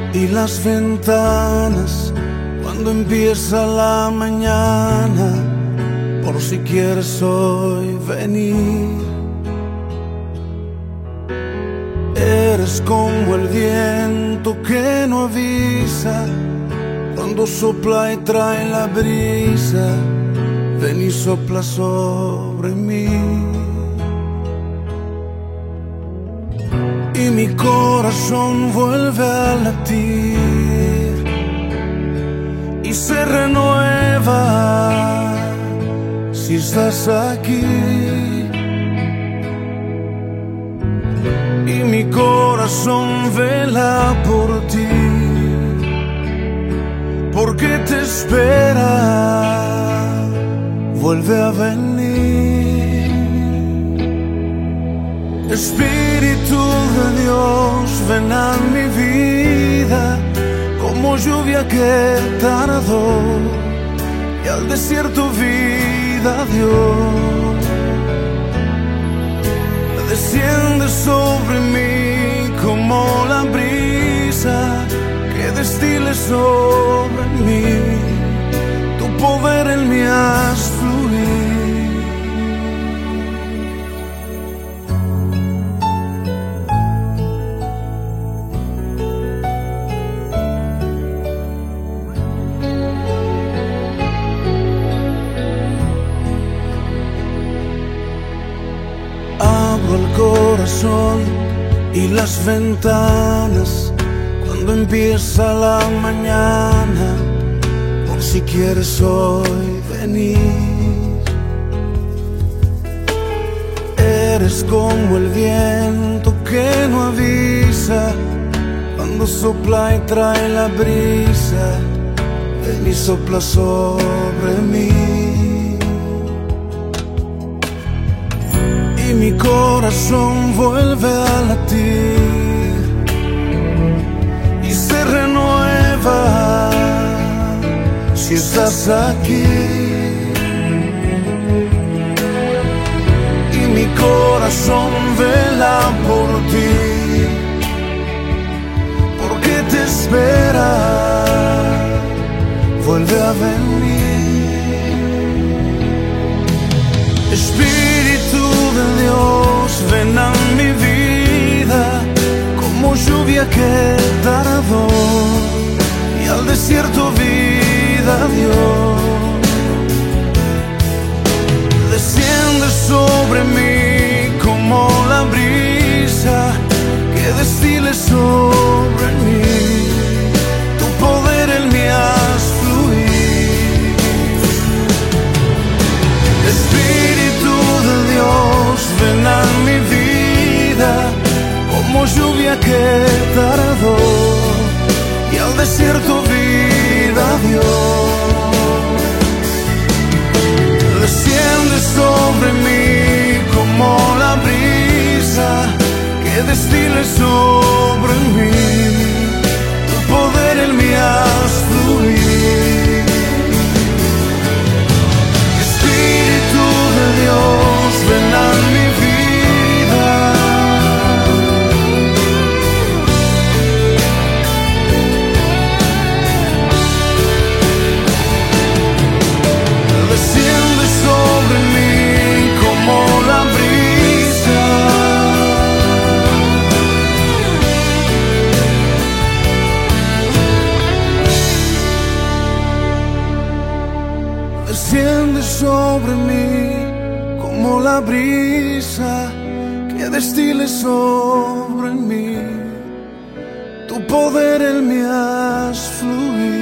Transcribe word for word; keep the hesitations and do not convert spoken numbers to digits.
y las ventanas cuando empieza la mañana, por si quieres hoy venir. Eres como el viento que no avisa, cuando sopla y trae la brisa, ven y sopla sobre mí. Y mi corazón vuelve a latir y se renueva si estás aquí. Y mi corazón vela por ti, porque te espera, vuelve a venir. Espíritu de Dios, ven a mi vida, como lluvia que tardó y al desierto vida dio. Desciende sobre mí como la brisa que destile sobre mí, tu poder en mí haz fluir. Abro el corazón y las ventanas cuando empieza la mañana, por si quieres hoy venir. Eres como el viento que no avisa, cuando sopla y trae la brisa, ven y sopla sobre mí. Y mi corazón vuelve a latir y se renueva si estás aquí. Y mi corazón vela por ti, porque te espera, vuelve a venir. Espíritu de Dios, ven a mi vida, como lluvia que tardó y al desierto vida dio. Desciende sobre mí como la brisa que destile sobre mí, tu poder en mí haz fluir. Espíritu de Dios, ven a mi vida, como lluvia que tardó y al desierto vida dio. Desciende sobre mí como la brisa que destile sobre mí, tu poder en mí haz fluir. Espíritu de Dios, ven a mi vida, desciende sobre mí como la brisa. Desciende sobre mí como la brisa que destile sobre mí, tu poder en mí haz fluir.